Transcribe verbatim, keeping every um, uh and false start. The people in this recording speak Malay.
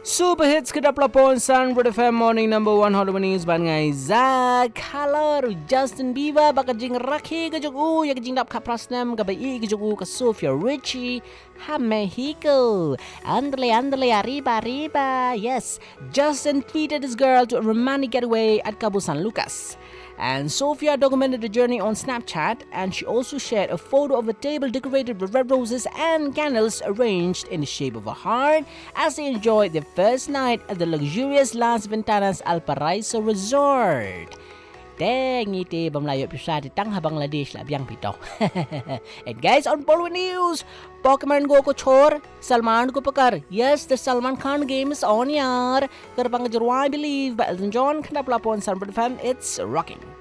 Super hits kedap lapon Sunbird F M morning number one Hollywood ban ngai Zach Color Justin Bieber baka jing rakhi ke jogu ya jing dap kha prasnam ka bai ke jogu ka Sofia Richie ha Mexico andale andale arriba arriba. Yes, Justin tweeted his girl to a romantic getaway at Cabo San Lucas. And Sofia documented the journey on Snapchat, and she also shared a photo of a table decorated with red roses and candles arranged in the shape of a heart as they enjoyed their first night at the luxurious Las Ventanas Al Paraiso Resort. Dang ite bamlayo pisah di tangha Bangladesh la biang pito. And guys, on Bollywood news, Pokemon Go ko chor, Salman ko pakar. Yes, the Salman Khan game is on yaar. Karbang jarwa I believe by Elton John. Kena pelapon Sunbird F M. It's rocking.